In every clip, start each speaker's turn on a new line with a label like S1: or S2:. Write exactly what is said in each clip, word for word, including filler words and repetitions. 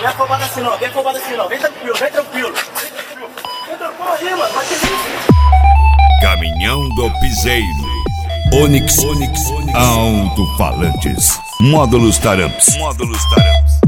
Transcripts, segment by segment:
S1: Vem afobado assim não, vem afobado assim não, vem tranquilo, vem tranquilo. Vem tranquilo aí, mano, vai ter isso.
S2: Caminhão do Piseiro. Onix, Onix, alto-falantes. Módulos Taramps. Módulos Taramps.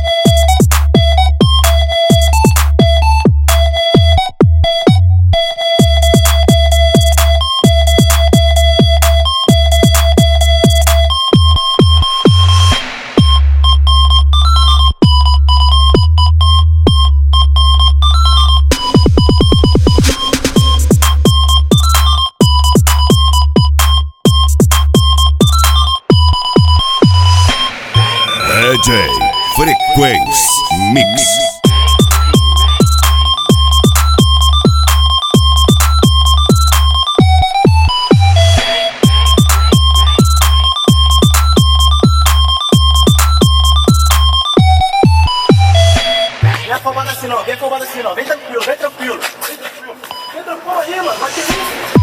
S2: D J Frequência Mix.
S1: Vem afobado assim não, vem afobado assim não, vem tranquilo, vem tranquilo. Vem tranquilo aí, mano, vai ter isso.